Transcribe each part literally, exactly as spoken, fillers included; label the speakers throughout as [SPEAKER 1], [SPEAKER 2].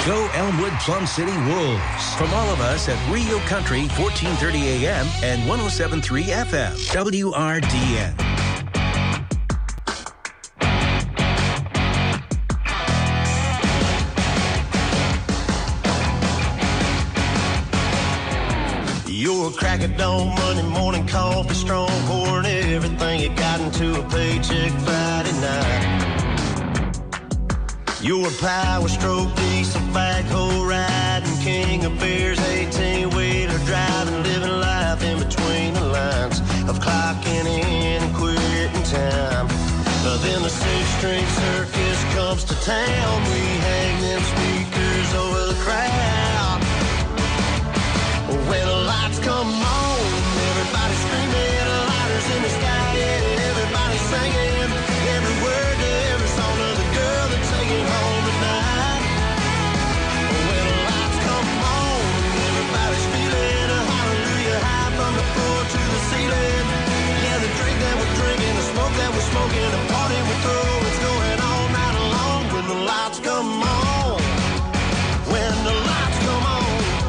[SPEAKER 1] Go Elmwood Plum City Wolves. From all of us at Rio Country, fourteen thirty A M and one oh seven point three F M, W R D N.
[SPEAKER 2] You're a crack of dawn, Monday morning coffee, strong, pouring everything you got into a paycheck Friday night. You're a power stroke, diesel backhoe riding, king of beers, eighteen-wheeler driving, living life in between the lines of clocking in and quitting time. But then the six-string circus comes to town, we hang them speakers over the crowd. When the lights come on, everybody screaming, lighters in the sky, yeah, everybody singing, every word to every song of the girl that's taking home tonight. When the lights come on, everybody's feeling a hallelujah high from the floor to the ceiling. Yeah, the drink that we're drinking, the smoke that we're smoking, the party we throw, it's going all night long. When the lights come on, when the lights come on.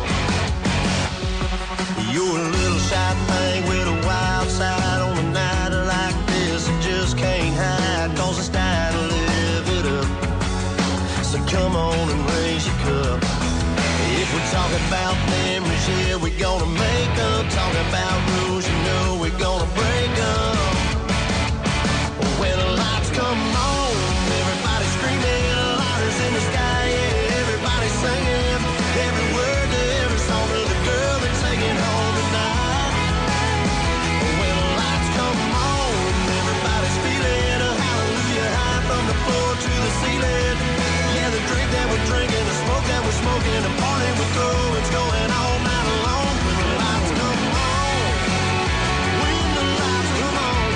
[SPEAKER 2] You're a little shy thing with a wild side on a night like this. You just can't hide, cause it's time to live it up. So come on and raise your cup. If we're talking about memories, yeah, we're gonna make them. Talking about rules, you know we're gonna break them. When the lights come on, everybody screaming, lighters in the sky, yeah, everybody singing, every word to every song of the girl that's taking home tonight. When the lights come on, everybody's feeling a hallelujah high from the floor to the ceiling. Yeah, the drink that we're drinking, the smoke that we're smoking, the party we throw, it's going all night long. When the lights come on, when the lights come on.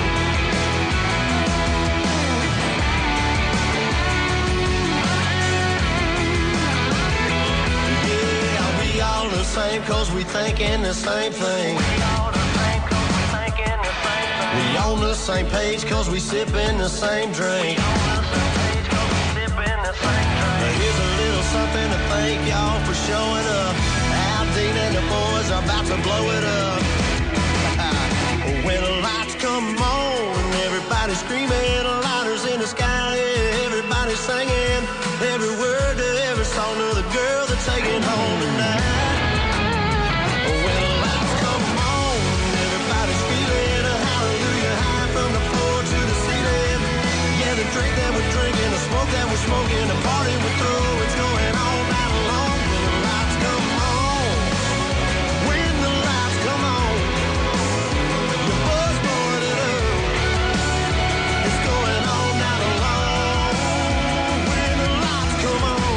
[SPEAKER 2] Yeah, we all the same cause we thinking the same thing. We all the same cause we thinking the same thing. We on the same page cause we sipping the same drink. We on the same page cause we sipping the same drink. Here's a little something to thank y'all for showing up. Al Dean and the boys are about to blow it up. When the lights come on, everybody screaming, lighters in the sky, yeah, everybody singing, every word to every song of the girl that's taking home tonight. When the lights come on, everybody's feeling a hallelujah high from the floor to the ceiling. Yeah, the drink that we're drinking, the smoke that we're smoking, the party we throw, it's going all night long. When the lights come on, when the lights come on, your boys blowing it up, it's going all night long. When the lights come on.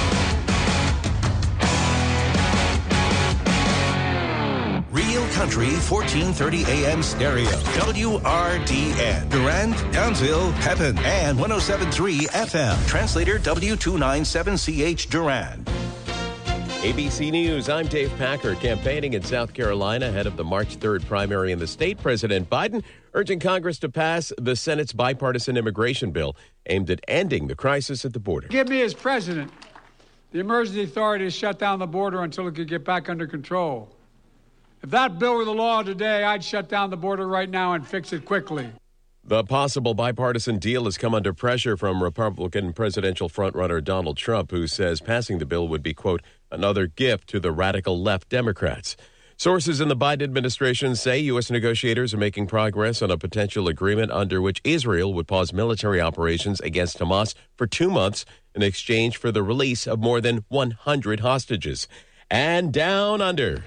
[SPEAKER 1] Real Country, fourteen thirty A M stereo, W R D N, Durand, Townsville, Pepin, and one oh seven point three F M. Translator W two ninety-seven C H Durand.
[SPEAKER 3] A B C News, I'm Dave Packer. Campaigning in South Carolina ahead of the March third primary in the state, President Biden urging Congress to pass the Senate's bipartisan immigration bill aimed at ending the crisis at the border.
[SPEAKER 4] Give me as president the emergency authority to shut down the border until it could get back under control. If that bill were the law today, I'd shut down the border right now and fix it quickly.
[SPEAKER 3] The possible bipartisan deal has come under pressure from Republican presidential frontrunner Donald Trump, who says passing the bill would be, quote, another gift to the radical left Democrats. Sources in the Biden administration say U S negotiators are making progress on a potential agreement under which Israel would pause military operations against Hamas for two months in exchange for the release of more than one hundred hostages. And down under.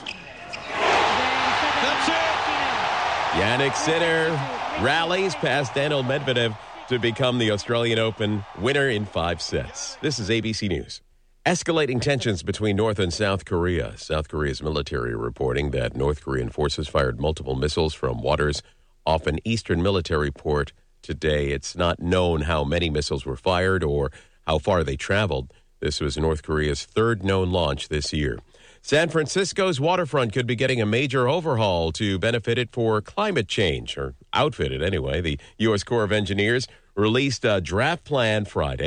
[SPEAKER 5] That's it.
[SPEAKER 3] Jannik Sinner rallies past Daniil Medvedev to become the Australian Open winner in five sets. This is A B C News. Escalating tensions between North and South Korea. South Korea's military reporting that North Korean forces fired multiple missiles from waters off an eastern military port today. It's not known how many missiles were fired or how far they traveled. This was North Korea's third known launch this year. San Francisco's waterfront could be getting a major overhaul to benefit it for climate change, or outfit it anyway. The U S Corps of Engineers released a draft plan Friday.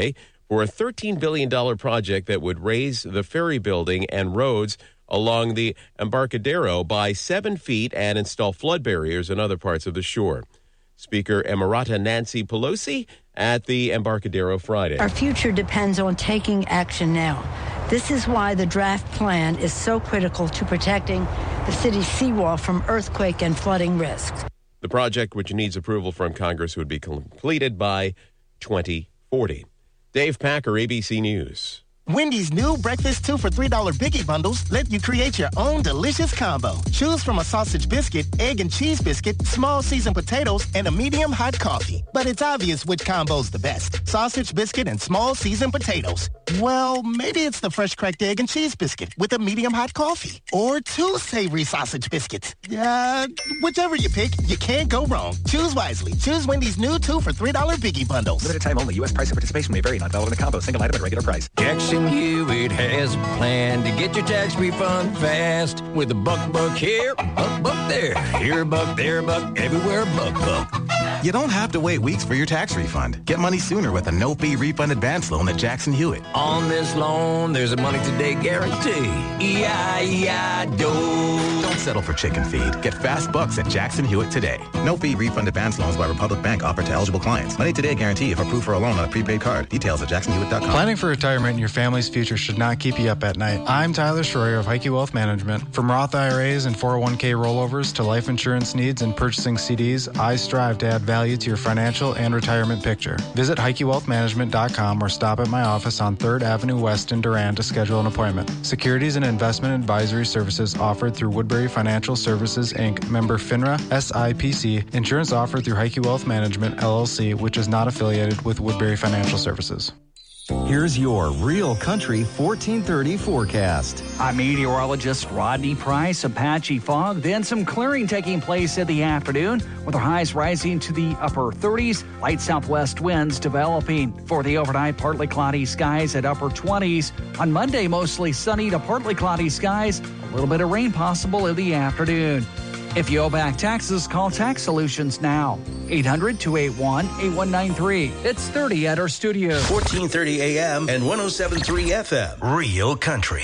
[SPEAKER 3] for a thirteen billion dollars project that would raise the ferry building and roads along the Embarcadero by seven feet and install flood barriers in other parts of the shore. Speaker Emirata Nancy Pelosi at the Embarcadero Friday.
[SPEAKER 5] Our future depends on taking action now. This is why the draft plan is so critical to protecting the city's seawall from earthquake and flooding risks.
[SPEAKER 3] The project, which needs approval from Congress, would be completed by twenty forty. Dave Packer, A B C News.
[SPEAKER 6] Wendy's new breakfast two for three dollar Biggie Bundles let you create your own delicious combo. Choose from a sausage biscuit, egg and cheese biscuit, small seasoned potatoes, and a medium hot coffee. But it's obvious which combo's the best. Sausage biscuit and small seasoned potatoes. Well, maybe it's the fresh cracked egg and cheese biscuit with a medium hot coffee. Or two savory sausage biscuits. Uh, whichever you pick, you can't go wrong. Choose wisely. Choose Wendy's new two for three dollar Biggie Bundles.
[SPEAKER 7] Limited time only. U S price and participation may vary. Not valid in a combo. Single item at regular price.
[SPEAKER 8] Jackson Hewitt has a plan to get your tax refund fast with a buck buck here, buck buck there. Here a buck, there a buck, everywhere a buck buck.
[SPEAKER 9] You don't have to wait weeks for your tax refund. Get money sooner with a no-fee refund advance loan at Jackson Hewitt.
[SPEAKER 8] On this loan, there's a money today guarantee. E I E I D O.
[SPEAKER 9] Don't settle for chicken feed. Get fast bucks at Jackson Hewitt today. No-fee refund advance loans by Republic Bank offered to eligible clients. Money today guarantee if approved for a loan on a prepaid card. Details at jackson hewitt dot com.
[SPEAKER 10] Planning for retirement and your family's future should not keep you up at night. I'm Tyler Schroyer of Heike Wealth Management. From Roth I R As and four oh one k rollovers to life insurance needs and purchasing C Ds, I strive to add value to your financial and retirement picture. Visit heike wealth management dot com or stop at my office on third Avenue West in Durand to schedule an appointment. Securities and investment advisory services offered through Woodbury Financial Services, Incorporated. Member FINRA S I P C. Insurance offered through Heike Wealth Management, L L C, which is not affiliated with Woodbury Financial Services.
[SPEAKER 11] Here's your Real Country fourteen thirty forecast.
[SPEAKER 12] I'm meteorologist Rodney Price. A patchy fog, then some clearing taking place in the afternoon, with our highs rising to the upper thirties, light southwest winds developing. For the overnight, partly cloudy skies at upper twenties. On Monday, mostly sunny to partly cloudy skies, a little bit of rain possible in the afternoon. If you owe back taxes, call Tax Solutions now. eight hundred, two eight one, eight one nine three. It's thirty at our studio.
[SPEAKER 1] fourteen thirty A M and one oh seven point three F M. Real Country.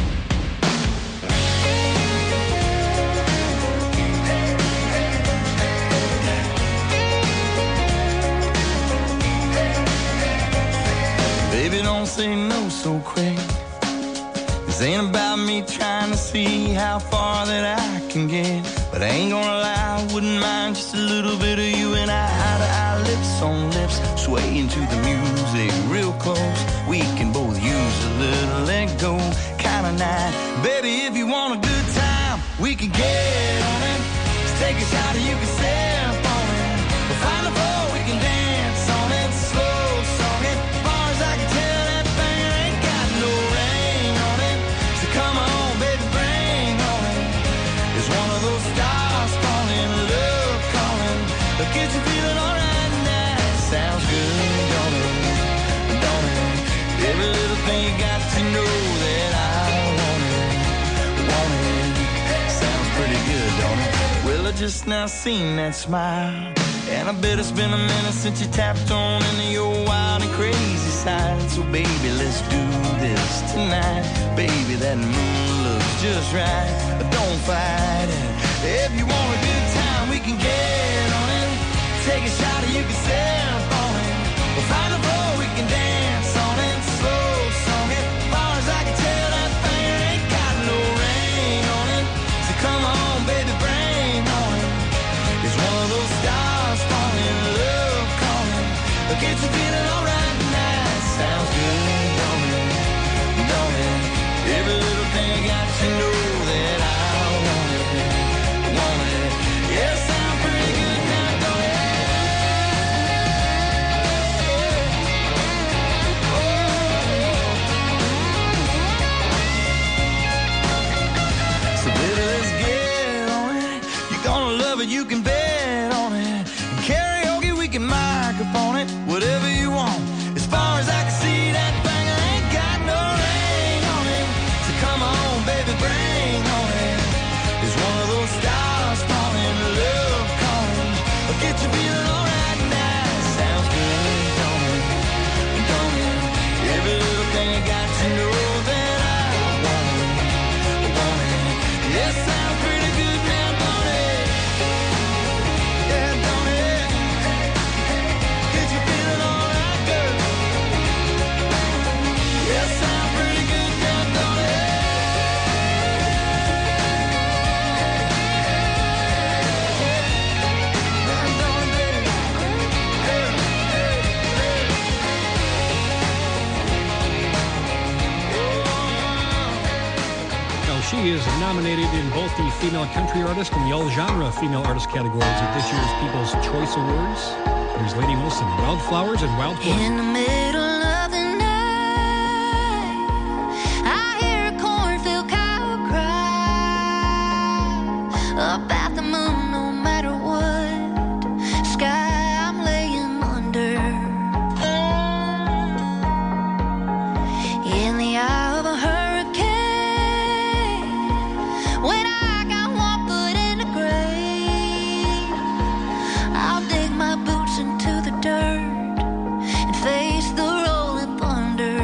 [SPEAKER 2] Baby, don't say no so quick. This ain't about me trying to see how far that I can get. But I ain't gonna lie, I wouldn't mind just a little bit of you and I, eye to eye, lips on lips, swaying to the music real close. We can both use a little let go kind of night. Baby, if you want a good time, we can get on it. Just take a shot and you can sip on it. We'll find a floor, we can dance on it. Slow song it, far as I can tell, that thing ain't got no rain on it. So come on, baby, bring on it. It's one of those stars falling, love calling. But get you feeling alright now. Sounds good, don't it? Don't it? Every little thing you got to know that I want it. Want it. Sounds pretty good, don't it? Well, I just now seen that smile. And I bet it's been a minute since you tapped on into your wild and crazy side. So baby, let's do this tonight. Baby, that moon looks just right. But don't fight it. If you want a good time, we can get on it. Take a shot or you can sip on it. We'll find a floor, we can dance on it. Slow song it, far as I can tell, that thing ain't got no rain on it. So come on, baby, bring on it. It's one of those stars falling, love calling. But get you feeling alright tonight. Sounds good, don't it? Don't it? Every little thing I got to know that I want it. Want it. Yeah, sound pretty good now, don't it? So baby, let's get on it. You're gonna love it, you can bet on it. And karaoke, we can mic up on it. Whatever you want,
[SPEAKER 13] She is nominated in both the Female Country Artist and the All-Genre Female Artist categories at this year's People's Choice Awards. Here's Lady Wilson, Wildflowers and Wild Horses.
[SPEAKER 14] In the middle of the night, I hear a cornfield cow cry about the moon, no matter what sky I'm laying under. In the eye of a hurricane, when I got one foot in the grave, I'll dig my boots into the dirt and face the rolling thunder.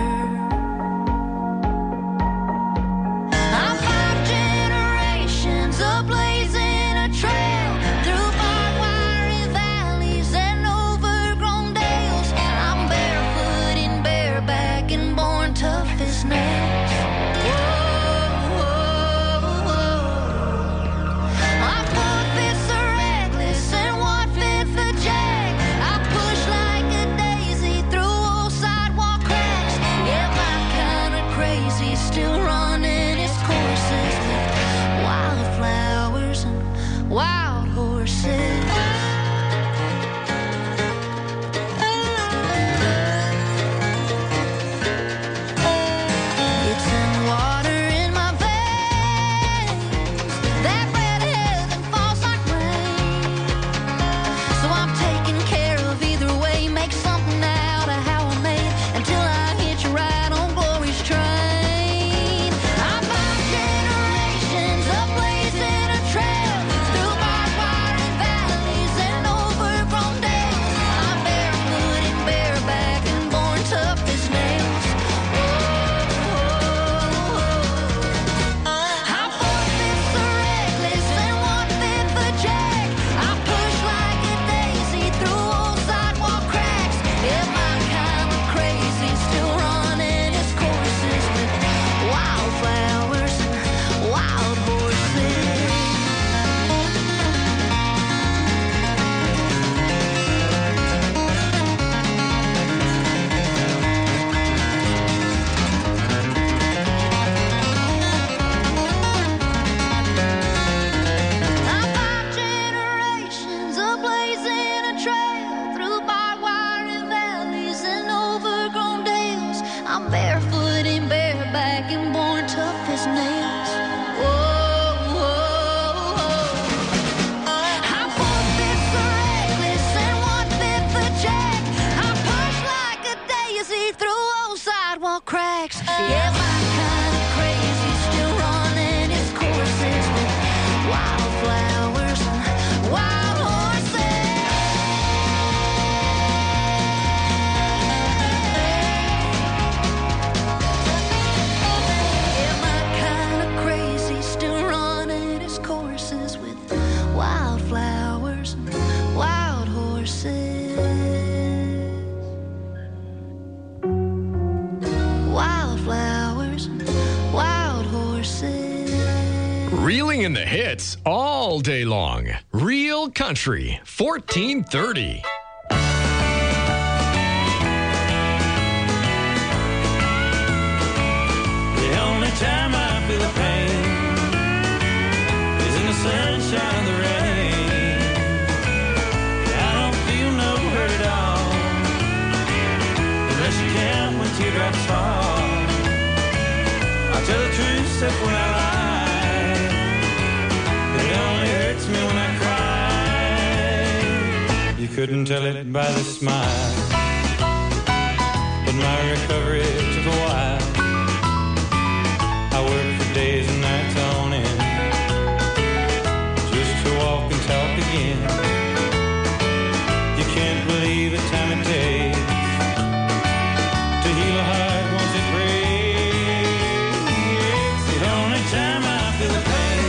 [SPEAKER 14] I'm five generations of blazing a trail through barbed wire valleys and overgrown dales. I'm barefoot and bareback and born tough as nails. Whoa, whoa, whoa. My foot fits are reckless and one fit the jack. I push like a daisy through old sidewalk cracks. Yeah, my kind of crazy still running its courses with wildflowers and wild horses. It's in water in my veins. That red heaven falls like rain. So I'm taking care of either way. Make something out of how I made until I hit you right on glory's train. I'm five generations of blazing a trail through barbed wire and valleys and overgrown dales. I'm barefoot and bareback and born tough as nails. I'm four fifths the reckless and one fifth the jack. I push like a daisy through old sidewalk cracks. Yeah, my kind of crazy still running its courses with wildflowers and wild horses. I'm five generations of blazing a trail through barbed wire and valleys and overgrown dales. I'm barefoot and bareback and born tough as nails. Whoa, whoa, whoa. I'm four fifths the reckless and one fifth the jack. I push like a daisy through old sidewalk cracks. Yeah, my kind of crazy still running its courses with wildflowers and wild horses. Yeah, my kind of crazy still running its courses with wildflowers and wild horses. Wildflowers and wild horses.
[SPEAKER 15] Reeling in the hits all day long. Real Country, fourteen thirty.
[SPEAKER 2] The only time I feel the pain is in the sunshine and the rain. I don't feel no hurt at all unless you count when teardrops fall. I'll tell the truth except when I lie. It only hurts me when I cry. You couldn't tell it by the smile, but my recovery took a while. I worked for days and nights on end just to walk and talk again. You can't believe the time it takes to heal a heart once it breaks. The only time I feel the pain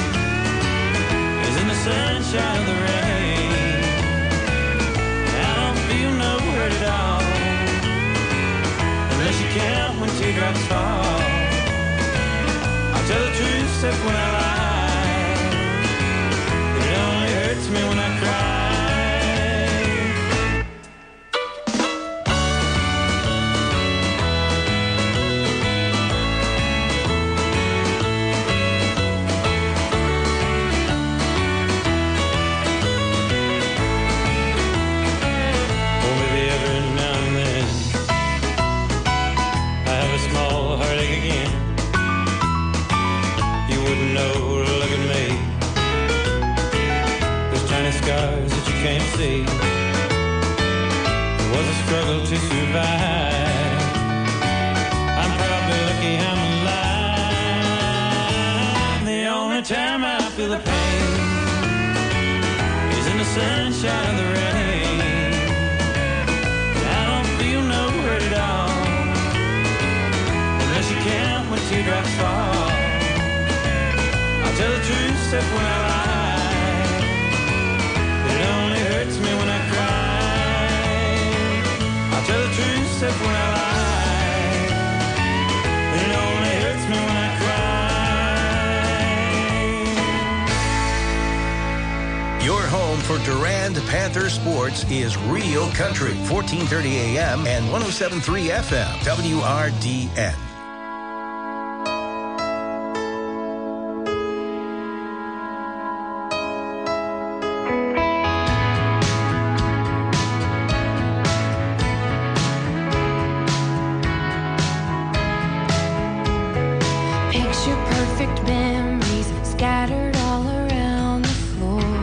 [SPEAKER 2] is in the sunshine of the rain. I don't feel no hurt at all unless you count when teardrops fall. I'll tell the truth except when I lie. It only hurts me when I cry.
[SPEAKER 16] struggle to survive. I'm probably lucky I'm alive. The only time I feel the pain is in the sunshine of the rain. I don't feel no hurt at all unless you count when teardrops fall. I'll tell the truth except when I lie. It only hurts me when I cry. I'll tell the truth except when I lie. It only hurts me when I cry.
[SPEAKER 1] Your home for Durand Panther sports is Real Country, fourteen thirty A M and one oh seven point three F M, W R D N.
[SPEAKER 14] Picture perfect memories scattered all around the floor.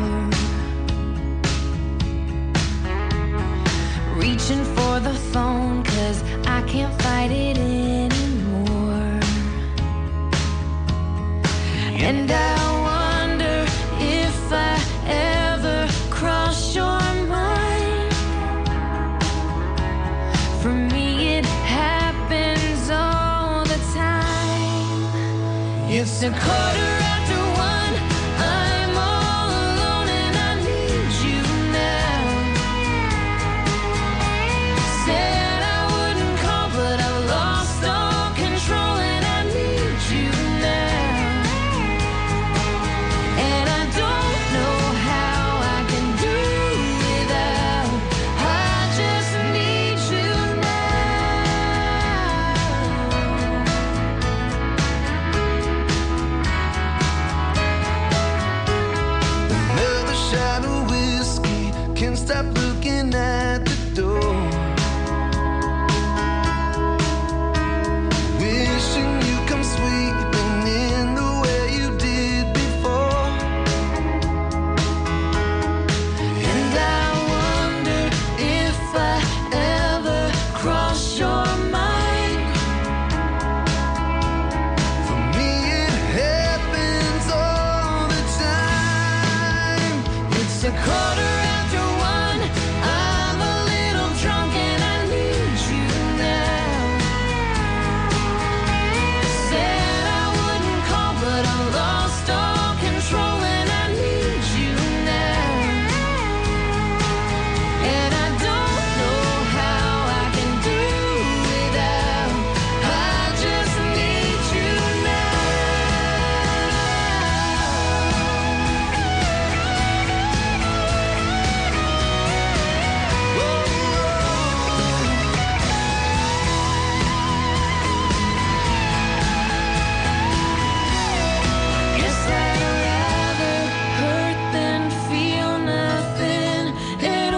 [SPEAKER 14] Reaching for the phone 'cause I can't fight it anymore. And I wonder if I ever cross your mind. For me it happens all the time. It's a quarter after one. I'm all alone and I need you now. Said I wouldn't call, but I've lost all control and I need you now. And I don't know how I can do without. I just need you
[SPEAKER 2] Another shot of whiskey, can't stop looking at the door. Wishing you come sweeping in the way you did before.
[SPEAKER 14] And I wonder if I ever cross your mind.
[SPEAKER 2] For me it happens all the time.
[SPEAKER 14] It's a quarter after one. I'm a little drunk and I need you now. Said I wouldn't call, but I lost all control and I need you now. And I don't know how I can do without. I just need you Guess I'd rather hurt than feel nothing at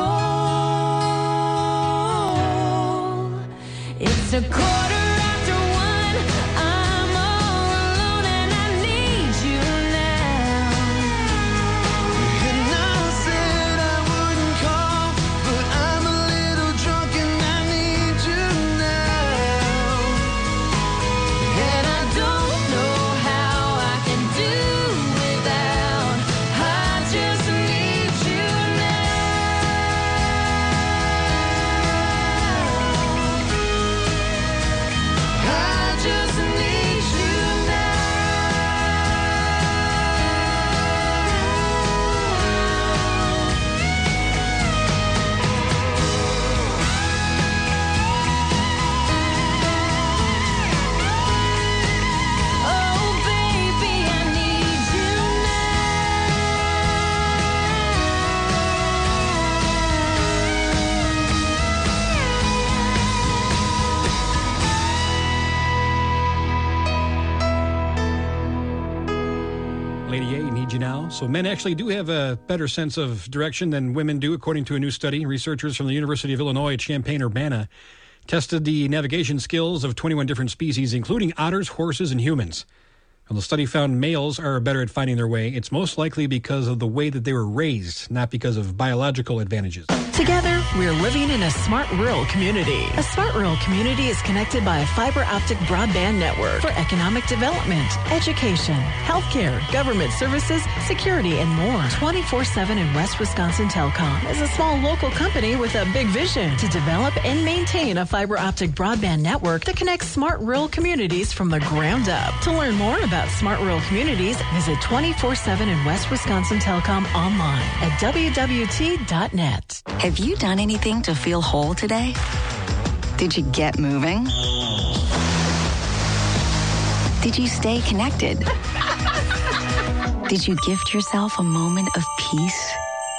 [SPEAKER 14] all. It's a quarter after one. I'm all alone and I need you now.
[SPEAKER 2] And I said I wouldn't call, but I'm a little drunk and I need you now.
[SPEAKER 14] And I don't know how I can do without. I just need you now. I just need you now. Oh baby, I need you
[SPEAKER 13] Lady A, Need You Now. So men actually do have a better sense of direction than women do, according to a new study. Researchers from the University of Illinois at Champaign-Urbana tested the navigation skills of twenty-one different species, including otters, horses, and humans. While the study found males are better at finding their way, it's most likely because of the way that they were raised, not because of biological advantages.
[SPEAKER 17] Together, we're living in a smart rural community. A smart rural community is connected by a fiber optic broadband network for economic development, education, healthcare, government services, security, and more. twenty-four seven in West Wisconsin Telecom is a small local company with a big vision to develop and maintain a fiber optic broadband network that connects smart rural communities from the ground up. To learn more about smart rural communities, visit twenty-four seven in West Wisconsin Telecom online at w w t dot net.
[SPEAKER 18] Have you done anything to feel whole today? Did you get moving? Did you stay connected? Did you gift yourself a moment of peace?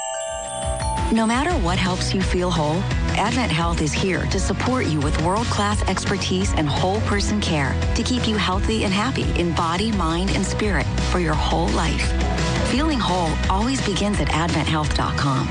[SPEAKER 18] No matter what helps you feel whole, Advent Health is here to support you with world-class expertise and whole person care to keep you healthy and happy in body, mind, and spirit for your whole life. Feeling whole always begins at advent health dot com.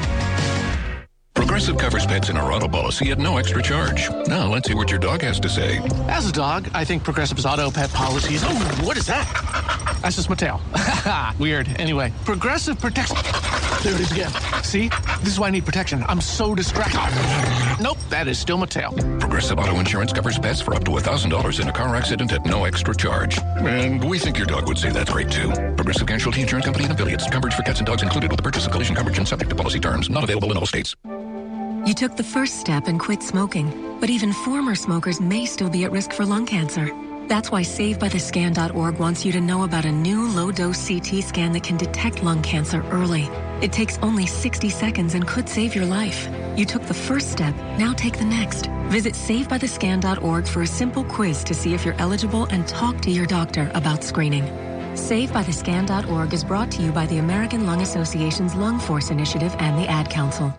[SPEAKER 19] Progressive covers pets in our auto policy at no extra charge. Now, let's see what your dog has to say.
[SPEAKER 20] As a dog, I think Progressive's auto pet policies... Oh, what is that? That's just my tail. Weird. Anyway, Progressive protects... There it is again. See? This is why I need protection. I'm so distracted. Nope, that is still my tail.
[SPEAKER 19] Progressive Auto Insurance covers pets for up to one thousand dollars in a car accident at no extra charge. And we think your dog would say that's great, too. Progressive Casualty Insurance Company and Affiliates. Coverage for cats and dogs included with the purchase of collision coverage and subject to policy terms. Not available in all states.
[SPEAKER 21] You took the first step and quit smoking, but even former smokers may still be at risk for lung cancer. That's why Save By The Scan dot org wants you to know about a new low-dose C T scan that can detect lung cancer early. It takes only sixty seconds and could save your life. You took the first step, now take the next. Visit Save By The Scan dot org for a simple quiz to see if you're eligible and talk to your doctor about screening. Save By The Scan dot org is brought to you by the American Lung Association's Lung Force Initiative and the Ad Council.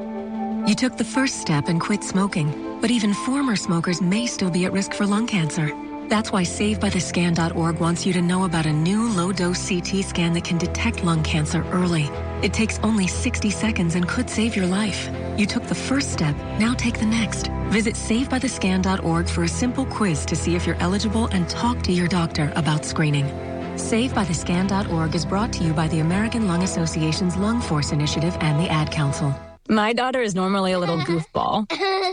[SPEAKER 21] You took the first step and quit smoking, but even former smokers may still be at risk for lung cancer. That's why Save By The Scan dot org wants you to know about a new low-dose C T scan that can detect lung cancer early. It takes only sixty seconds and could save your life. You took the first step, now take the next. Visit Save By The Scan dot org for a simple quiz to see if you're eligible and talk to your doctor about screening. Save By The Scan dot org is brought to you by the American Lung Association's Lung Force Initiative and the Ad Council.
[SPEAKER 22] My daughter is normally a little goofball,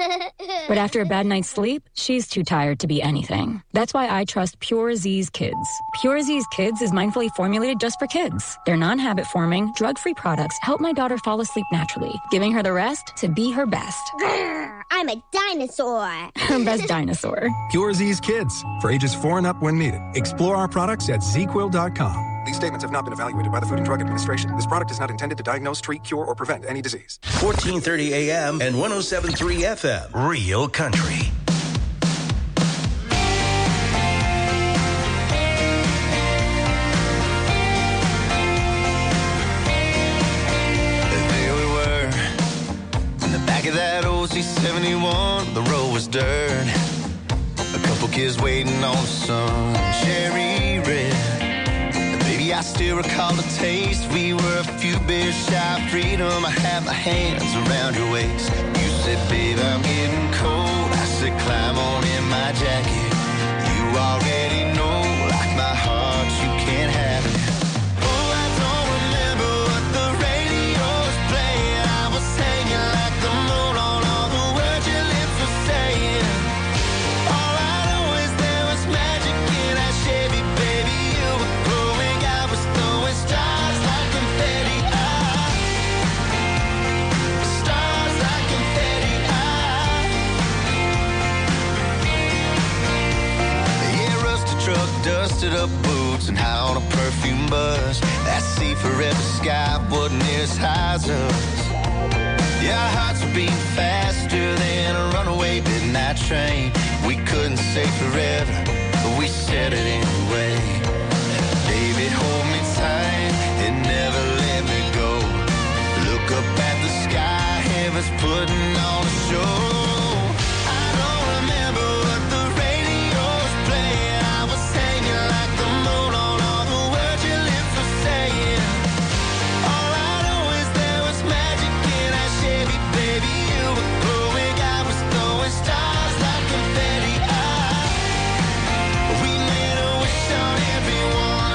[SPEAKER 22] but after a bad night's sleep, she's too tired to be anything. That's why I trust Pure Z's Kids. Pure Z's Kids is mindfully formulated just for kids. Their non-habit forming, drug-free products help my daughter fall asleep naturally, giving her the rest to be her best.
[SPEAKER 23] I'm a dinosaur.
[SPEAKER 22] Her best dinosaur.
[SPEAKER 24] Pure Z's Kids, for ages four and up when needed. Explore our products at z quill dot com. These statements have not been evaluated by the Food and Drug Administration. This product is not intended to diagnose, treat, cure, or prevent any disease.
[SPEAKER 1] fourteen thirty A M and one oh seven point three F M. Real Country.
[SPEAKER 2] There we were, in the back of that old C seventy-one. The road was dirt. A couple kids waiting on some cherry red. I still recall the taste. We were a few beers shy of freedom. I had my hands around your waist. You said, babe, I'm getting cold. I said, climb on in my jacket. You already know, like my heart, you can't have it. Oh, I don't remember what the radio was playing. I was hanging like the moon on all the words your lips were saying. All I know is there was magic in that Chevy, baby. You were growing. Stars like confetti, ah. Stars like confetti, ah. Yeah, rusted truck, dusted up boots, and high on a perfume buzz. That sea forever sky wasn't near as high as us. Yeah, our hearts were beating faster than a runaway midnight train. We couldn't say forever, but we said it anyway. Baby, hold me tight and never let me go. Look up at the sky, heaven's putting on a show. I don't remember what the radio was playing. I was hanging like the moon on all the words your lips were saying. All I know is there was magic in that Chevy, baby. You were glowing, I was throwing stars like confetti. Ah, we made a wish on everyone.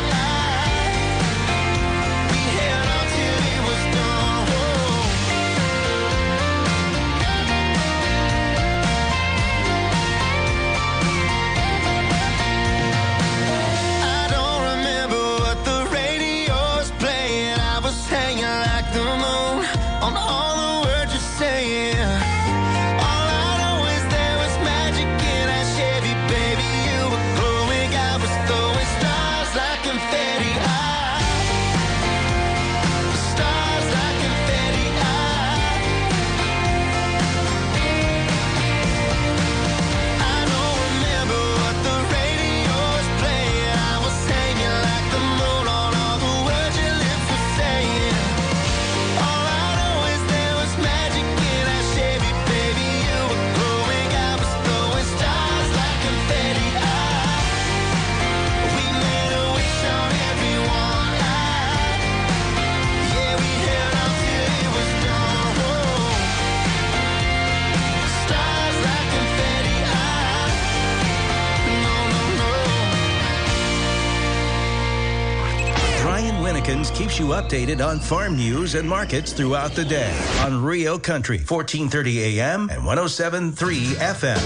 [SPEAKER 1] James keeps you updated on farm news and markets throughout the day on Rio Country, fourteen thirty A M and one oh seven point three F M.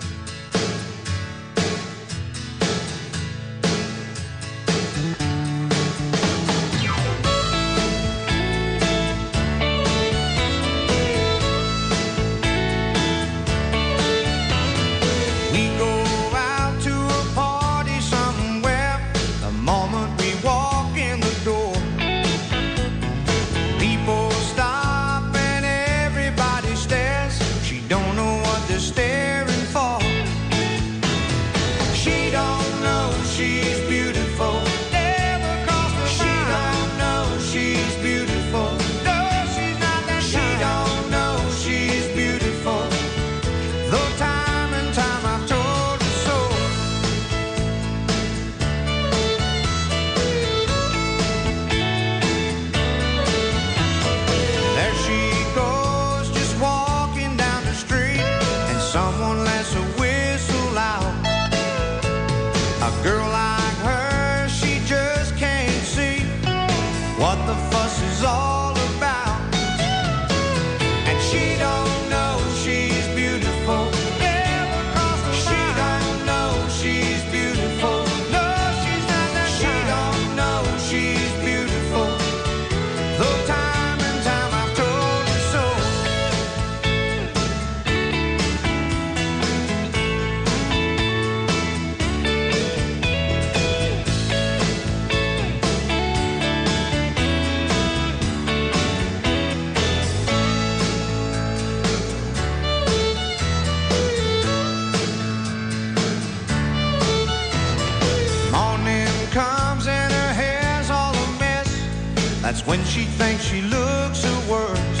[SPEAKER 2] That's when she thinks she looks her worst.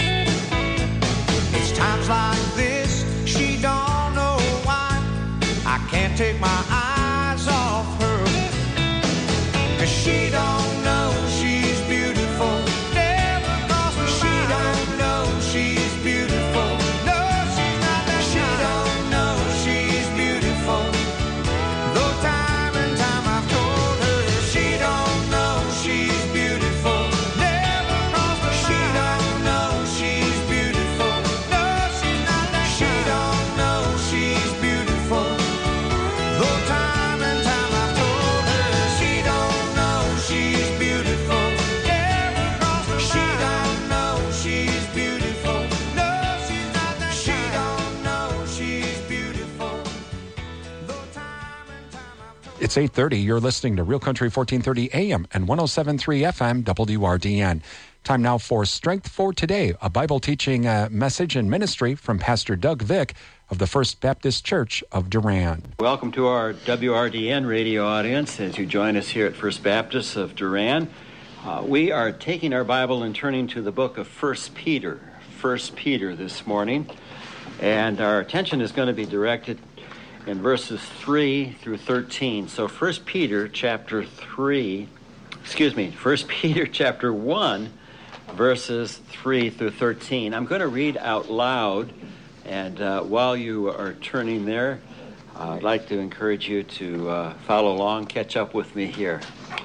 [SPEAKER 2] It's times like this, she don't know why I can't take my eyes off her. 'Cause she don't know she's beautiful. Never crossed her mind. She don't know she's beautiful. No, she's not that She kind. Don't know she's beautiful. Though time and time I've told her she don't know she's beautiful.
[SPEAKER 3] It's eight thirty. You're listening to Real Country fourteen thirty A M and one oh seven point three F M W R D N. Time now for Strength for Today, a Bible teaching uh, message and ministry from Pastor Doug Vick of the First Baptist Church of Durand.
[SPEAKER 4] Welcome to our W R D N radio audience as you join us here at First Baptist of Durand. Uh, we are taking our Bible and turning to the book of First Peter. First Peter this morning. And our attention is going to be directed in verses three through thirteen. So First Peter chapter three, excuse me, First Peter chapter one, verses three through thirteen. I'm going to read out loud, and uh, while you are turning there, uh, I'd like to encourage you to uh, follow along, catch up with me here.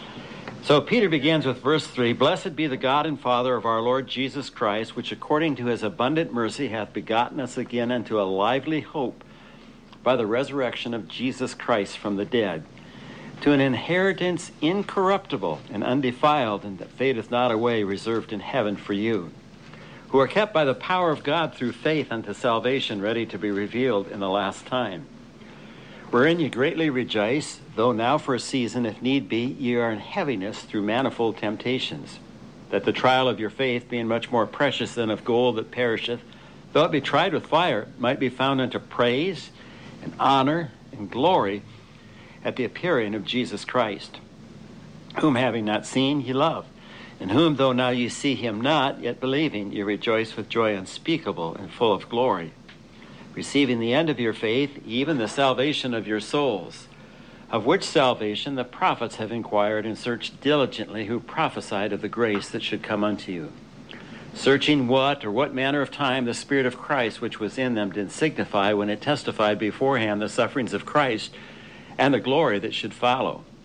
[SPEAKER 4] So Peter begins with verse three, Blessed be the God and Father of our Lord Jesus Christ, which according to his abundant mercy hath begotten us again unto a lively hope by the resurrection of Jesus Christ from the dead, to an inheritance incorruptible and undefiled, and that fadeth not away, reserved in heaven for you, who are kept by the power of God through faith unto salvation, ready to be revealed in the last time. Wherein ye greatly rejoice, though now for a season, if need be, ye are in heaviness through manifold temptations, that the trial of your faith, being much more precious than of gold that perisheth, though it be tried with fire, might be found unto praise and honor and glory at the appearing of Jesus Christ, whom having not seen ye love, in whom though now ye see him not, yet believing ye rejoice with joy unspeakable and full of glory, receiving the end of your faith, even the salvation of your souls, of which salvation the prophets have inquired and searched diligently, who prophesied of the grace that should come unto you, searching what or what manner of time the Spirit of Christ which was in them did signify when it testified beforehand the sufferings of Christ and the glory that should follow.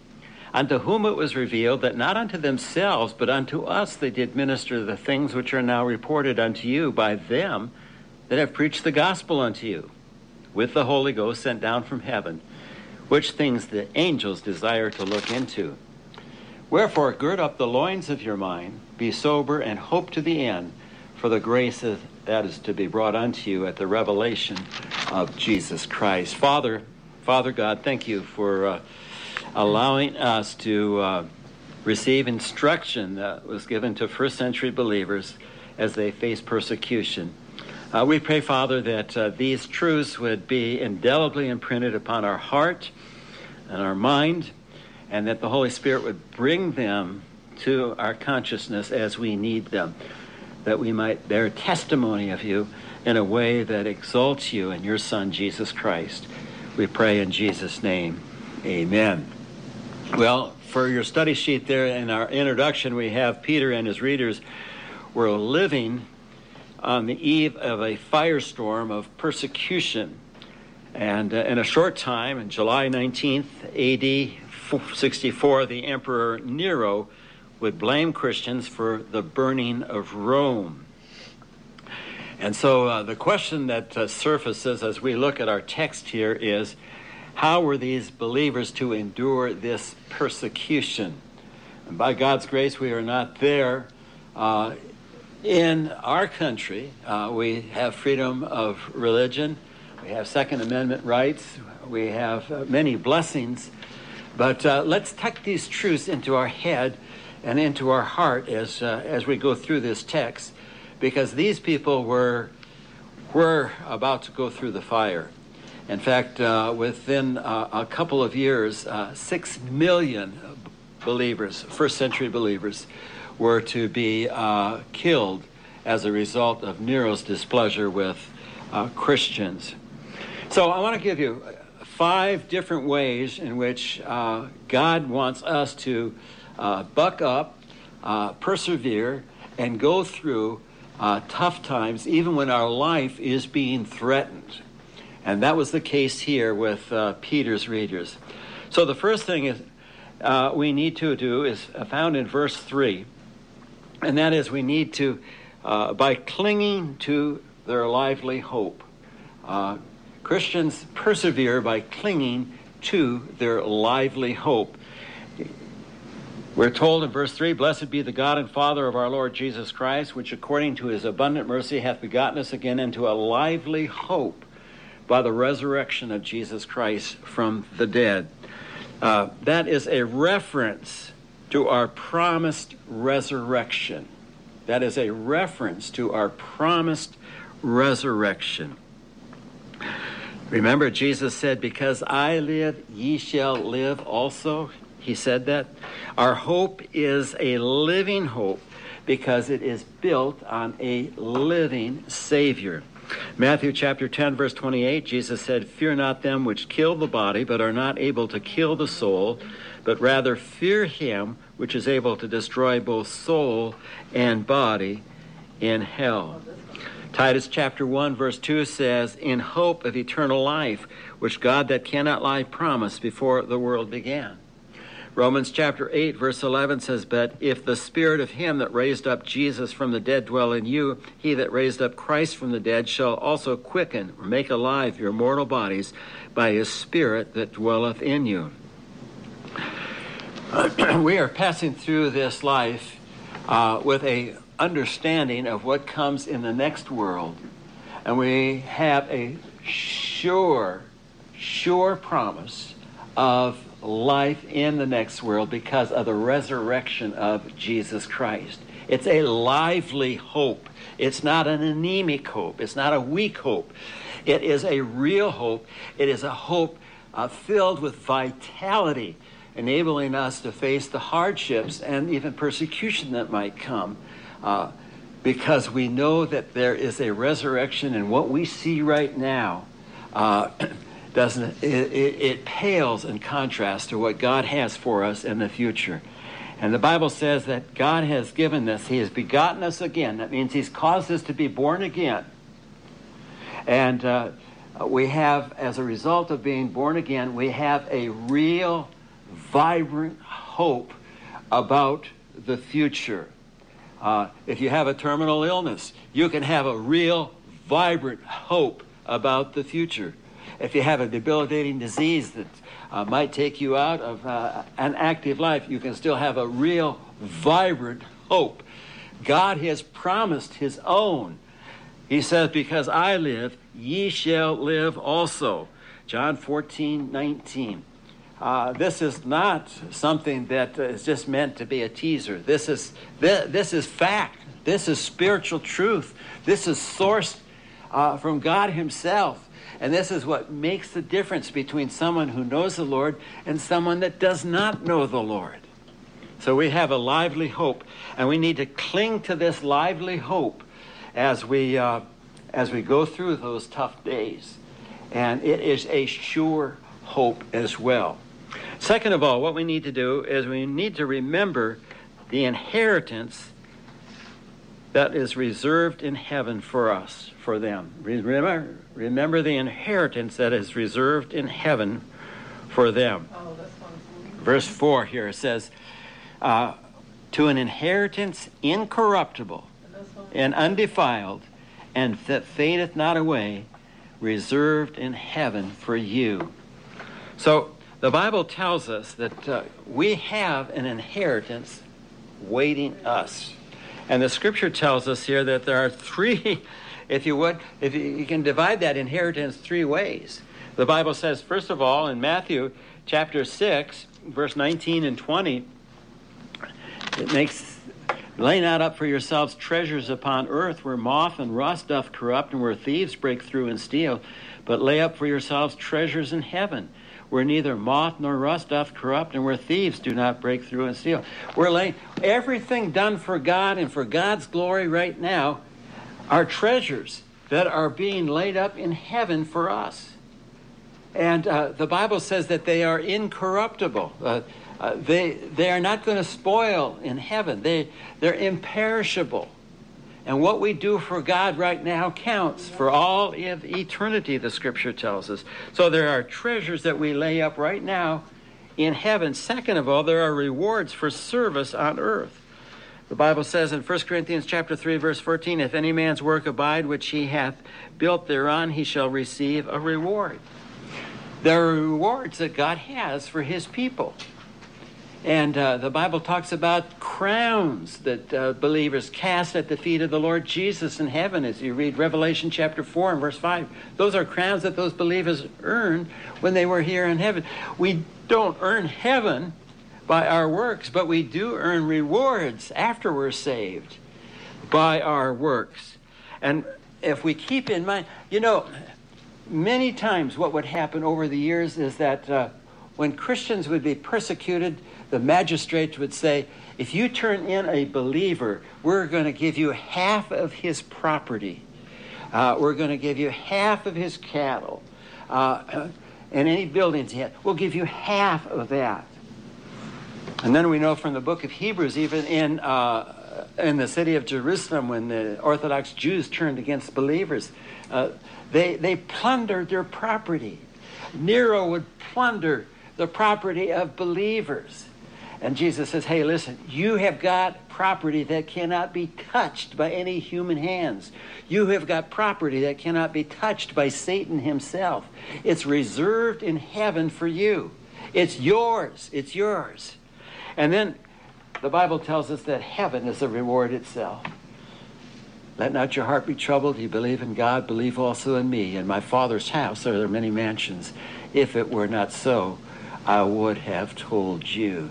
[SPEAKER 4] unto whom it was revealed that not unto themselves, but unto us they did minister the things which are now reported unto you by them that have preached the gospel unto you, with the Holy Ghost sent down from heaven, which things the angels desire to look into. Wherefore, gird up the loins of your mind, be sober, and hope to the end for the grace that is to be brought unto you at the revelation of Jesus Christ. Father, Father God, thank you for uh, allowing us to uh, receive instruction that was given to first century believers as they face persecution. Uh, we pray, Father, that uh, these truths would be indelibly imprinted upon our heart and our mind, and that the Holy Spirit would bring them to our consciousness as we need them, that we might bear testimony of you in a way that exalts you and your Son, Jesus Christ. We pray in Jesus' name. Amen. Well, for your study sheet there in our introduction, we have Peter and his readers were living on the eve of a firestorm of persecution. And uh, in a short time, on July nineteenth, A D sixty-four, the Emperor Nero would blame Christians for the burning of Rome. And so uh, the question that uh, surfaces as we look at our text here is, how were these believers to endure this persecution? And by God's grace, we are not there. Uh, in our country, uh, we have freedom of religion. We have Second Amendment rights. We have uh, many blessings. But uh, let's tuck these truths into our head and into our heart as uh, as we go through this text, because these people were were about to go through the fire. In fact, uh, within uh, a couple of years, uh, six million believers, first century believers, were to be uh, killed as a result of Nero's displeasure with uh, Christians. So I want to give you five different ways in which uh, God wants us to uh, buck up, uh, persevere, and go through uh, tough times, even when our life is being threatened. And that was the case here with uh, Peter's readers. So the first thing is uh, we need to do is found in verse three, and that is we need to, uh, by clinging to their lively hope, uh, Christians persevere by clinging to their lively hope. We're told in verse three, "Blessed be the God and Father of our Lord Jesus Christ, which according to his abundant mercy hath begotten us again into a lively hope by the resurrection of Jesus Christ from the dead." Uh, that is a reference to our promised resurrection. That is a reference to our promised resurrection. Remember, Jesus said, "Because I live, ye shall live also." He said that. Our hope is a living hope because it is built on a living Savior. Matthew chapter ten, verse twenty-eight, Jesus said, "Fear not them which kill the body, but are not able to kill the soul, but rather fear him which is able to destroy both soul and body in hell." Titus chapter one, verse two says, "In hope of eternal life, which God that cannot lie promised before the world began." Romans chapter eight, verse eleven says, "But if the spirit of him that raised up Jesus from the dead dwell in you, he that raised up Christ from the dead shall also quicken or make alive your mortal bodies by his spirit that dwelleth in you." We are passing through this life uh, with a understanding of what comes in the next world. And we have a sure, sure promise of life in the next world because of the resurrection of Jesus Christ. It's a lively hope. It's not an anemic hope. It's not a weak hope. It is a real hope. It is a hope uh, filled with vitality, enabling us to face the hardships and even persecution that might come. Uh, because we know that there is a resurrection, and what we see right now uh, doesn't it, it, it pales in contrast to what God has for us in the future. And the Bible says that God has given us, he has begotten us again. That means he's caused us to be born again. And uh, we have, as a result of being born again, we have a real, vibrant hope about the future. Uh, if you have a terminal illness, you can have a real vibrant hope about the future. If you have a debilitating disease that uh, might take you out of uh, an active life, you can still have a real vibrant hope. God has promised his own. He says, because I live, ye shall live also. John fourteen nineteen. Uh, this is not something that is just meant to be a teaser. This is th- this is fact. This is spiritual truth. This is sourced uh, from God himself. And this is what makes the difference between someone who knows the Lord and someone that does not know the Lord. So we have a lively hope, and we need to cling to this lively hope as we uh, as we go through those tough days. And it is a sure hope as well. Second of all, what we need to do is we need to remember the inheritance that is reserved in heaven for us, for them. Remember, remember the inheritance that is reserved in heaven for them. Oh, that's fun. Verse four here says, uh, to an inheritance incorruptible and undefiled, and that fadeth not away, reserved in heaven for you. So the Bible tells us that uh, we have an inheritance waiting us. And the scripture tells us here that there are three, if you would, if you, you can divide that inheritance three ways. The Bible says, first of all, in Matthew chapter six, verse nineteen and twenty, it makes, lay not up for yourselves treasures upon earth where moth and rust doth corrupt and where thieves break through and steal, but lay up for yourselves treasures in heaven, where neither moth nor rust doth corrupt, and where thieves do not break through and steal. We're laying everything done for God and for God's glory right now are treasures that are being laid up in heaven for us. And uh, the Bible says that they are incorruptible. Uh, uh, they they are not going to spoil in heaven. They, they're imperishable. And what we do for God right now counts for all of eternity, the scripture tells us. So there are treasures that we lay up right now in heaven. Second of all, there are rewards for service on earth. The Bible says in First Corinthians chapter three, verse fourteen, if any man's work abide which he hath built thereon, he shall receive a reward. There are rewards that God has for his people. And uh, the Bible talks about crowns that uh, believers cast at the feet of the Lord Jesus in heaven, as you read Revelation chapter four and verse five. Those are crowns that those believers earned when they were here in heaven. We don't earn heaven by our works, but we do earn rewards after we're saved by our works. And if we keep in mind, you know, many times what would happen over the years is that uh, when Christians would be persecuted, the magistrates would say, if you turn in a believer, we're going to give you half of his property. Uh, we're going to give you half of his cattle. Uh, and any buildings he had, we'll give you half of that. And then we know from the book of Hebrews, even in uh, in the city of Jerusalem, when the Orthodox Jews turned against believers, uh, they, they plundered their property. Nero would plunder the property of believers. And Jesus says, hey, listen, you have got property that cannot be touched by any human hands. You have got property that cannot be touched by Satan himself. It's reserved in heaven for you. It's yours. It's yours. And then the Bible tells us that heaven is the reward itself. Let not your heart be troubled. You believe in God, believe also in me. In my Father's house are there many mansions. If it were not so, I would have told you.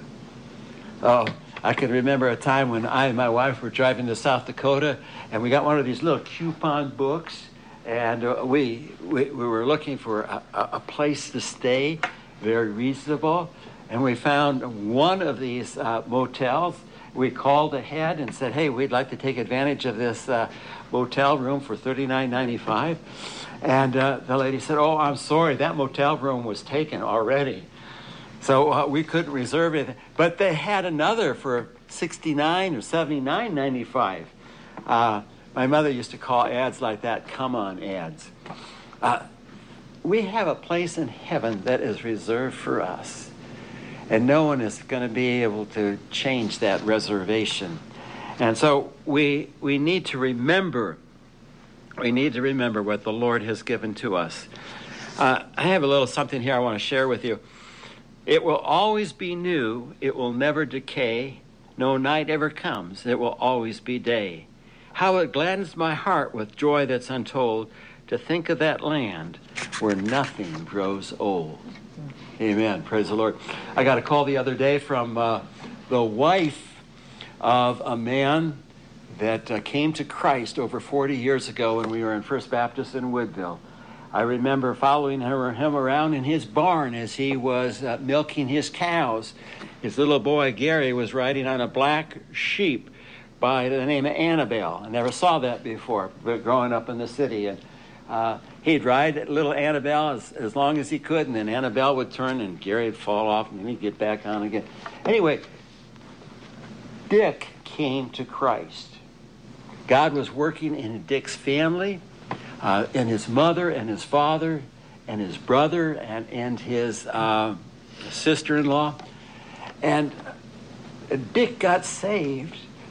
[SPEAKER 4] Oh, I can remember a time when I and my wife were driving to South Dakota, and we got one of these little coupon books, and uh, we, we we were looking for a, a place to stay, very reasonable, and we found one of these uh, motels. We called ahead and said, hey, we'd like to take advantage of this uh, motel room for thirty-nine ninety-five. And uh, the lady said, oh, I'm sorry, that motel room was taken already. So uh, we couldn't reserve it. But they had another for sixty-nine or seventy-nine ninety-five. Uh, my mother used to call ads like that, come on ads. Uh, we have a place in heaven that is reserved for us. And no one is going to be able to change that reservation. And so we we need to remember, we need to remember what the Lord has given to us. Uh, I have a little something here I want to share with you. It will always be new. It will never decay. No night ever comes. It will always be day. How it gladdens my heart with joy that's untold to think of that land where nothing grows old. Amen. Praise the Lord. I got a call the other day from uh, the wife of a man that uh, came to Christ over forty years ago when we were in First Baptist in Woodville. I remember following her, him around in his barn as he was uh, milking his cows. His little boy, Gary, was riding on a black sheep by the name of Annabelle. I never saw that before, but growing up in the city. And uh, he'd ride little Annabelle as, as long as he could, and then Annabelle would turn and Gary would fall off, and then he'd get back on again. Anyway, Dick came to Christ. God was working in Dick's family, uh, and his mother and his father and his brother and, and his uh, sister-in-law. And Dick got saved,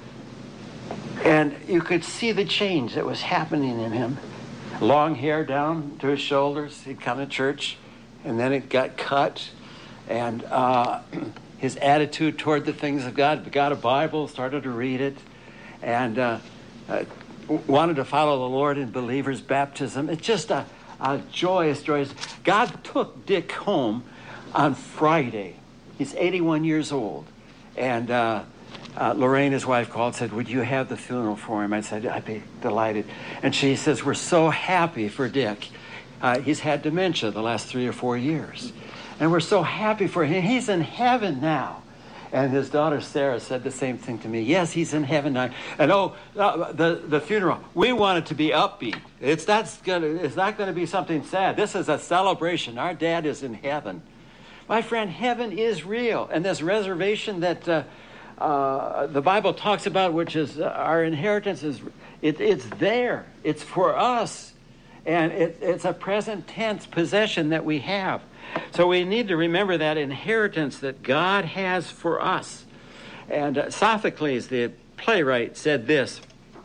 [SPEAKER 4] and you could see the change that was happening in him. Long hair down to his shoulders. He'd come to church, and then it got cut. And uh, his attitude toward the things of God, got a Bible, started to read it, and uh, uh, wanted to follow the Lord in believer's baptism. It's just a, a joyous, joyous. God took Dick home on Friday. He's eighty-one years old. And uh, uh, Lorraine, his wife, called and said, would you have the funeral for him? I said, I'd be delighted. And she says, we're so happy for Dick. Uh, he's had dementia the last three or four years. And we're so happy for him. He's in heaven now. And his daughter Sarah said the same thing to me. Yes, he's in heaven now. And oh, uh, the the funeral, we want it to be upbeat. It's not gonna. It's not going to be something sad. This is a celebration. Our dad is in heaven. My friend, heaven is real, and this reservation that uh, uh, the Bible talks about, which is uh, our inheritance, is it, it's there. It's for us, and it, it's a present tense possession that we have. So we need to remember that inheritance that God has for us. And uh, Sophocles, the playwright, said this.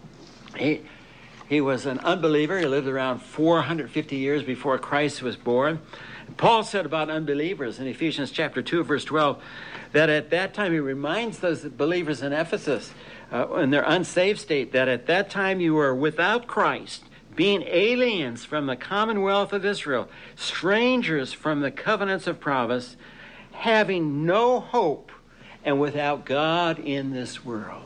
[SPEAKER 4] He, he was an unbeliever. He lived around four hundred fifty years before Christ was born. Paul said about unbelievers in Ephesians chapter two, verse twelve, that at that time, he reminds those believers in Ephesus, uh, in their unsaved state, that at that time you were without Christ, being aliens from the commonwealth of Israel, strangers from the covenants of promise, having no hope, and without God in this world.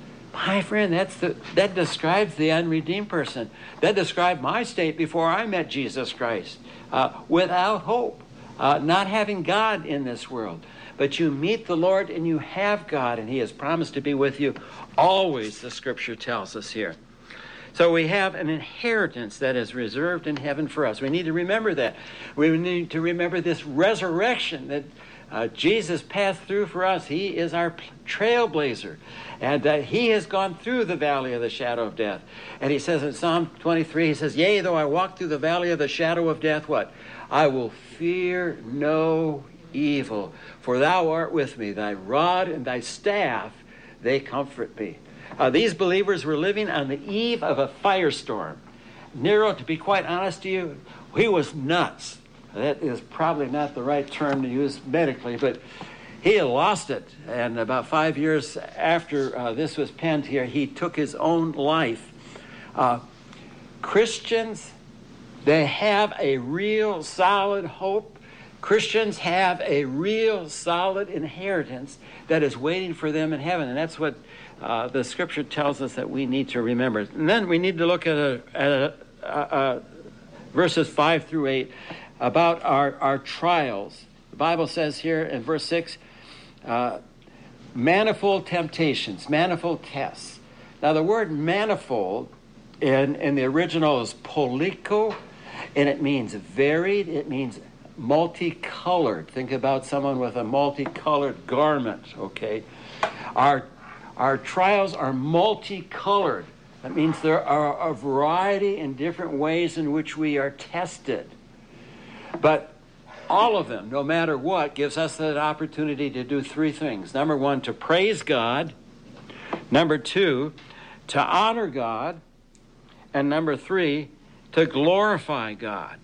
[SPEAKER 4] My friend, that's the, that describes the unredeemed person. That described my state before I met Jesus Christ. Uh, without hope, uh, not having God in this world. But you meet the Lord and you have God, and he has promised to be with you always, the scripture tells us here. So we have an inheritance that is reserved in heaven for us. We need to remember that. We need to remember this resurrection that uh, Jesus passed through for us. He is our trailblazer. And uh, he has gone through the valley of the shadow of death. And he says in Psalm twenty-three, he says, yea, though I walk through the valley of the shadow of death, what? I will fear no evil, for thou art with me. Thy rod and thy staff, they comfort me. Uh, these believers were living on the eve of a firestorm. Nero, to be quite honest to you, he was nuts. That is probably not the right term to use medically, but he had lost it. And about five years after uh, this was penned here, he took his own life. Uh, Christians, they have a real solid hope. Christians have a real solid inheritance that is waiting for them in heaven. And that's what uh, the scripture tells us that we need to remember. And then we need to look at, a, at a, a, a verses five through eight about our, our trials. The Bible says here in verse six, uh, manifold temptations, manifold tests. Now the word manifold in, in the original is poliko, and it means varied, it means multicolored. Think about someone with a multicolored garment, okay? Our, our trials are multicolored. That means there are a variety in different ways in which we are tested. But all of them, no matter what, gives us that opportunity to do three things. Number one, to praise God. Number two, to honor God. And number three, to glorify God.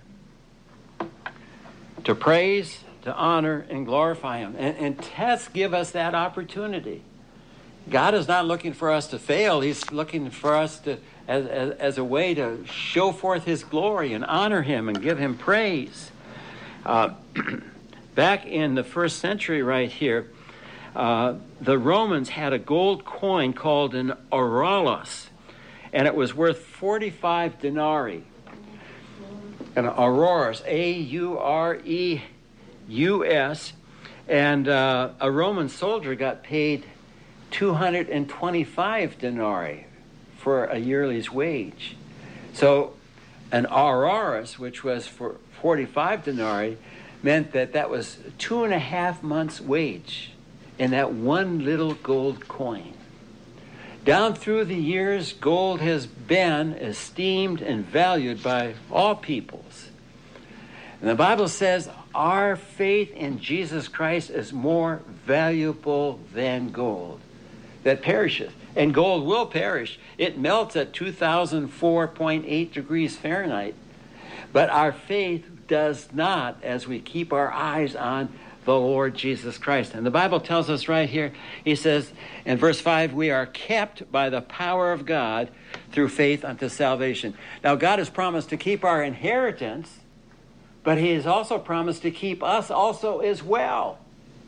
[SPEAKER 4] To praise, to honor, and glorify Him. And, and tests give us that opportunity. God is not looking for us to fail. He's looking for us to, as, as, as a way to show forth His glory and honor Him and give Him praise. Uh, back in the first century right here, uh, the Romans had a gold coin called an auralus, and it was worth forty-five denarii. An aurorus, A U R E U S, and uh, a Roman soldier got paid two hundred twenty-five denarii for a yearly's wage. So an aurorus, which was for forty-five denarii, meant that that was two and a half months' wage in that one little gold coin. Down through the years, gold has been esteemed and valued by all peoples. And the Bible says our faith in Jesus Christ is more valuable than gold that perisheth. And gold will perish. It melts at two thousand four point eight degrees Fahrenheit. But our faith does not, as we keep our eyes on the Lord Jesus Christ. And the Bible tells us right here, he says in verse five, we are kept by the power of God through faith unto salvation. Now, God has promised to keep our inheritance, but He has also promised to keep us also as well.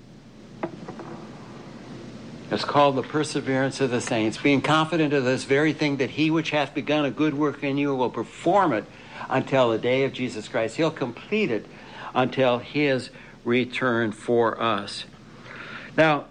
[SPEAKER 4] It's called the perseverance of the saints, being confident of this very thing, that He which hath begun a good work in you will perform it until the day of Jesus Christ. He'll complete it until His return for us. Now,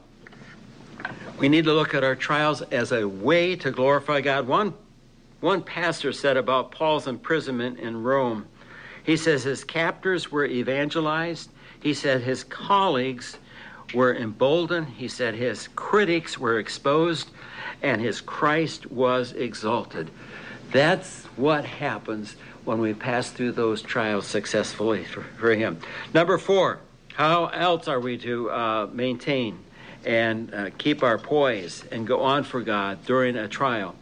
[SPEAKER 4] we need to look at our trials as a way to glorify God. One, one pastor said about Paul's imprisonment in Rome, he says his captors were evangelized. He said his colleagues were emboldened. He said his critics were exposed, and his Christ was exalted. That's what happens when we pass through those trials successfully for, for Him. Number four, how else are we to uh, maintain and uh, keep our poise and go on for God during a trial?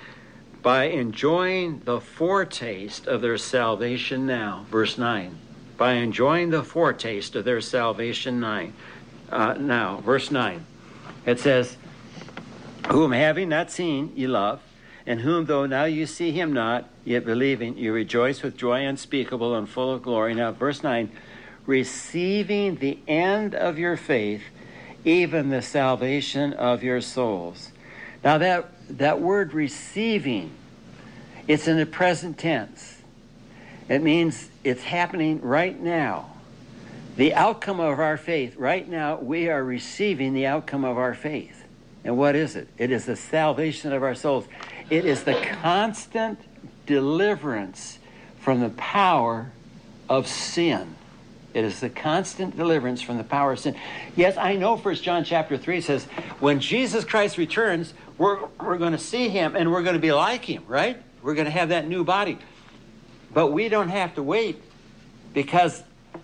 [SPEAKER 4] By enjoying the foretaste of their salvation now. Verse nine. By enjoying the foretaste of their salvation nine. Uh, now, verse nine. It says, whom having not seen ye love, and whom though now you see Him not, yet believing, you rejoice with joy unspeakable and full of glory. Now, verse nine, receiving the end of your faith, even the salvation of your souls. Now, that, that word receiving, it's in the present tense. It means it's happening right now. The outcome of our faith, right now, we are receiving the outcome of our faith. And what is it? It is the salvation of our souls. It is the constant deliverance from the power of sin. It is the constant deliverance from the power of sin. Yes, I know First John chapter three says, when Jesus Christ returns, we're, we're going to see Him and we're going to be like Him, right? We're going to have that new body. But we don't have to wait, because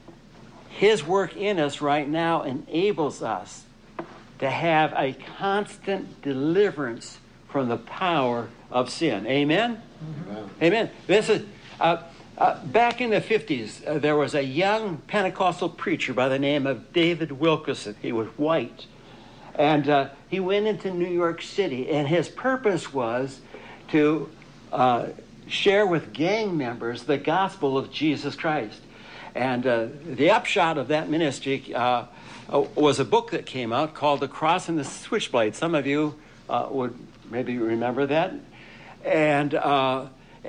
[SPEAKER 4] His work in us right now enables us to have a constant deliverance from the power of sin. Amen? Amen. Amen. This is uh, uh, back in the fifties. Uh, there was a young Pentecostal preacher by the name of David Wilkerson. He was white, and uh, he went into New York City, and his purpose was to uh, share with gang members the gospel of Jesus Christ. And uh, the upshot of that ministry uh, was a book that came out called The Cross and the Switchblade. Some of you uh, would maybe remember that. And uh,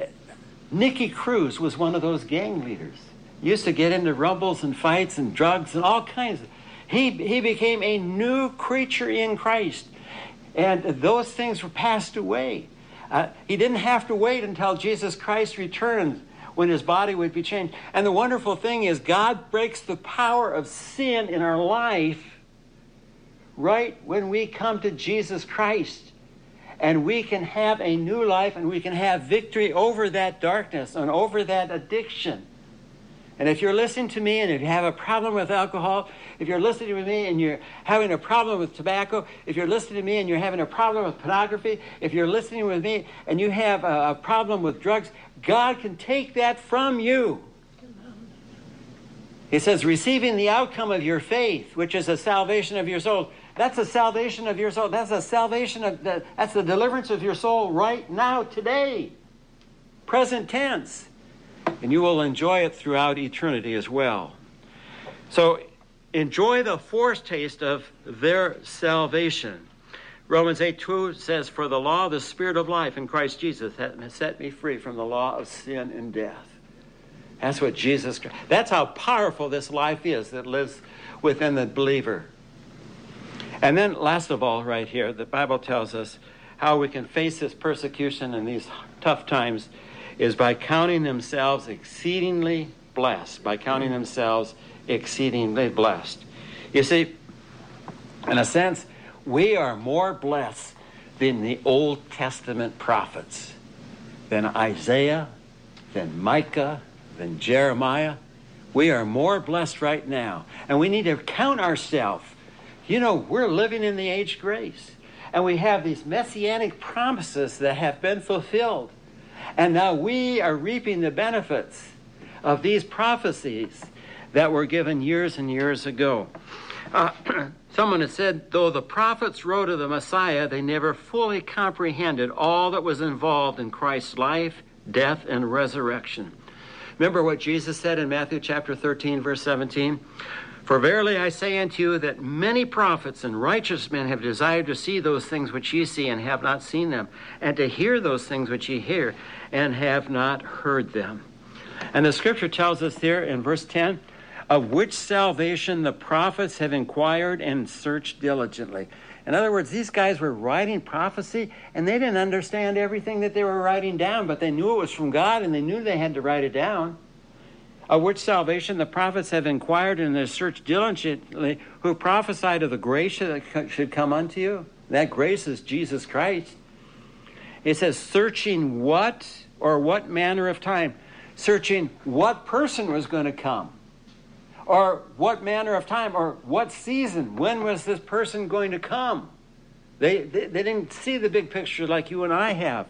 [SPEAKER 4] Nicky Cruz was one of those gang leaders. He used to get into rumbles and fights and drugs and all kinds of... He, he became a new creature in Christ. And those things were passed away. Uh, he didn't have to wait until Jesus Christ returned when his body would be changed. And the wonderful thing is, God breaks the power of sin in our life right when we come to Jesus Christ. And we can have a new life, and we can have victory over that darkness and over that addiction. And if you're listening to me and if you have a problem with alcohol, if you're listening to me and you're having a problem with tobacco, if you're listening to me and you're having a problem with pornography, if you're listening with me and you have a, a problem with drugs, God can take that from you. He says, receiving the outcome of your faith, which is a salvation of your soul. That's a salvation of your soul. That's a salvation of the, that's the deliverance of your soul right now, today. Present tense. And you will enjoy it throughout eternity as well. So enjoy the foretaste of their salvation. Romans eight two says, for the law of the Spirit of life in Christ Jesus has set me free from the law of sin and death. That's what Jesus, that's how powerful this life is that lives within the believer. And then last of all, right here, the Bible tells us how we can face this persecution and these tough times is by counting themselves exceedingly blessed, by counting themselves exceedingly blessed. You see, in a sense, we are more blessed than the Old Testament prophets, than Isaiah, than Micah, than Jeremiah. We are more blessed right now. And we need to count ourselves. You know, we're living in the age of grace. And we have these messianic promises that have been fulfilled. And now we are reaping the benefits of these prophecies that were given years and years ago. Uh, someone has said, though the prophets wrote of the Messiah, they never fully comprehended all that was involved in Christ's life, death, and resurrection. Remember what Jesus said in Matthew chapter thirteen, verse seventeen? For verily I say unto you that many prophets and righteous men have desired to see those things which ye see and have not seen them, and to hear those things which ye hear and have not heard them. And the scripture tells us here in verse ten, of which salvation the prophets have inquired and searched diligently. In other words, these guys were writing prophecy, and they didn't understand everything that they were writing down, but they knew it was from God, and they knew they had to write it down. Of which salvation the prophets have inquired and have searched diligently, who prophesied of the grace that should come unto you. That grace is Jesus Christ. It says, searching what or what manner of time? Searching what person was going to come. Or what manner of time, or what season? When was this person going to come? They, they, they didn't see the big picture like you and I have,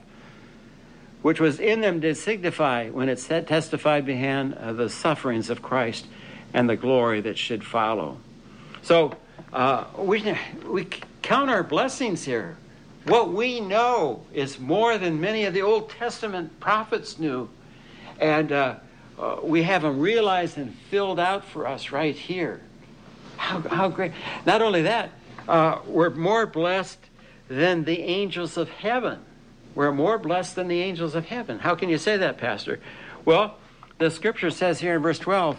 [SPEAKER 4] which was in them to signify, when it said, testified behind uh, the sufferings of Christ and the glory that should follow. So uh, we, we count our blessings here. What we know is more than many of the Old Testament prophets knew. And uh, uh, we have them realized and filled out for us right here. How, how great. Not only that, uh, we're more blessed than the angels of heaven. We're more blessed than the angels of heaven. How can you say that, Pastor? Well, the scripture says here in verse twelve,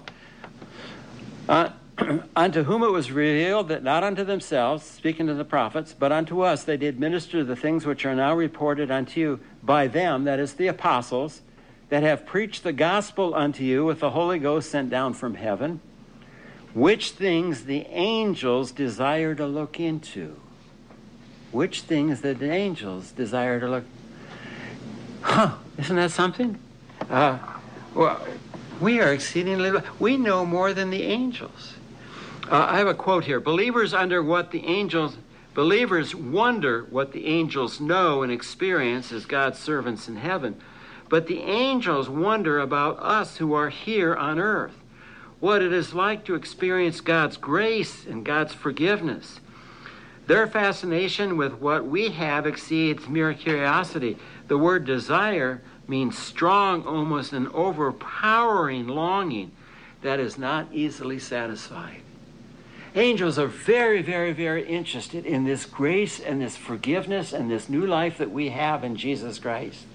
[SPEAKER 4] uh, unto whom it was revealed that not unto themselves, speaking to the prophets, but unto us they did minister the things which are now reported unto you by them, that is the apostles, that have preached the gospel unto you with the Holy Ghost sent down from heaven, which things the angels desire to look into. Which things the angels desire to look. Huh, isn't that something? Uh, well, we are exceedingly, we know more than the angels. Uh, I have a quote here. Believers under what the angels, believers wonder what the angels know and experience as God's servants in heaven. But the angels wonder about us who are here on earth, what it is like to experience God's grace and God's forgiveness. Their fascination with what we have exceeds mere curiosity. The word desire means strong, almost an overpowering longing that is not easily satisfied. Angels are very, very, very interested in this grace and this forgiveness and this new life that we have in Jesus Christ.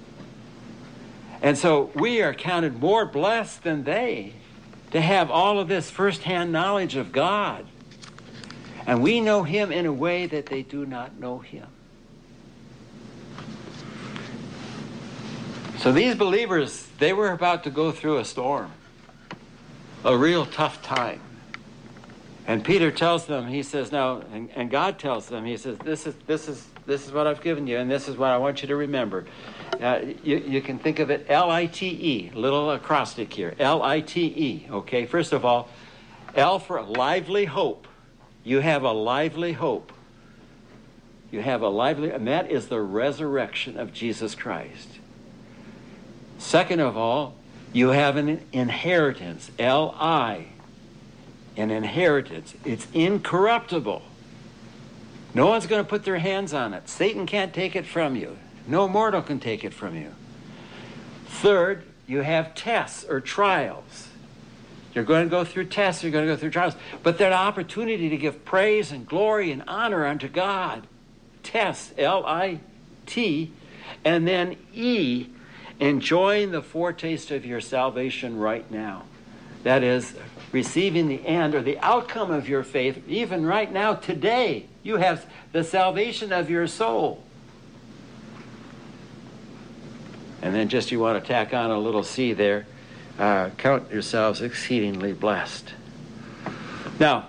[SPEAKER 4] And so we are counted more blessed than they to have all of this firsthand knowledge of God. And we know him in a way that they do not know him. So these believers, they were about to go through a storm, a real tough time. And Peter tells them, he says, now, and, and God tells them, he says, this is, this is this is what I've given you, and this is what I want you to remember. Uh, you, you can think of it L I T E, little acrostic here, L I T E, okay? First of all, L for lively hope. You have a lively hope. You have a lively, and that is the resurrection of Jesus Christ. Second of all, you have an inheritance, L I, an inheritance. It's incorruptible. No one's going to put their hands on it. Satan can't take it from you. No mortal can take it from you. Third, you have tests or trials. You're going to go through tests, you're going to go through trials, but they're an opportunity to give praise and glory and honor unto God. Tests, L I T, and then E, enjoying the foretaste of your salvation right now. That is, receiving the end or the outcome of your faith, even right now, today. You have the salvation of your soul. And then just you want to tack on a little C there. Uh, count yourselves exceedingly blessed. Now,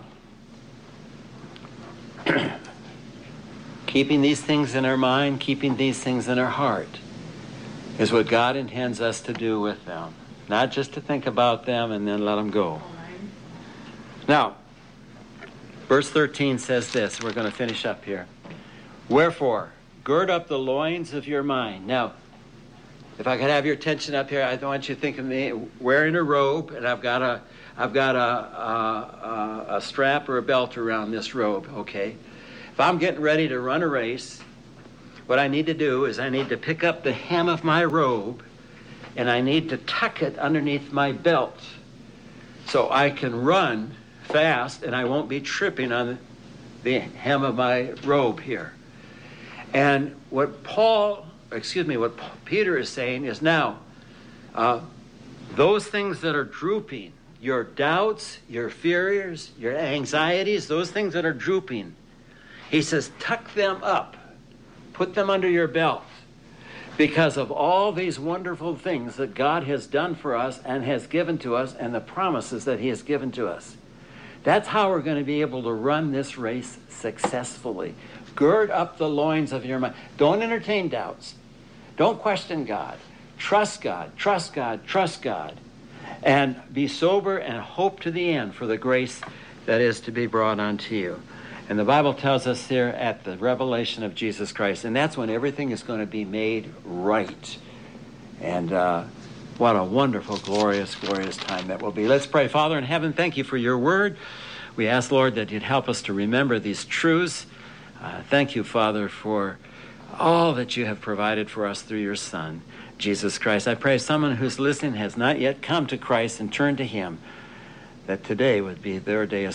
[SPEAKER 4] keeping these things in our mind, keeping these things in our heart, is what God intends us to do with them. Not just to think about them and then let them go. Now, verse thirteen says this. We're going to finish up here. Wherefore, gird up the loins of your mind. Now, if I could have your attention up here, I want you to think of me wearing a robe, and I've got a, I've got a, a, a, a strap or a belt around this robe, okay? If I'm getting ready to run a race, what I need to do is I need to pick up the hem of my robe, and I need to tuck it underneath my belt so I can run fast and I won't be tripping on the hem of my robe here. And what Paul, excuse me, what Peter is saying is now, uh, those things that are drooping, your doubts, your fears, your anxieties, those things that are drooping, he says, tuck them up, put them under your belt, because of all these wonderful things that God has done for us and has given to us and the promises that he has given to us. That's how we're going to be able to run this race successfully. Gird up the loins of your mind. Don't entertain doubts. Don't question God. Trust God, trust God, trust God. And be sober and hope to the end for the grace that is to be brought unto you. And the Bible tells us here at the revelation of Jesus Christ, and that's when everything is going to be made right. And uh, what a wonderful, glorious, glorious time that will be. Let's pray. Father in heaven, thank you for your word. We ask, Lord, that you'd help us to remember these truths. Uh, thank you, Father, for all that you have provided for us through your Son, Jesus Christ. I pray someone who's listening has not yet come to Christ and turned to him, that today would be their day of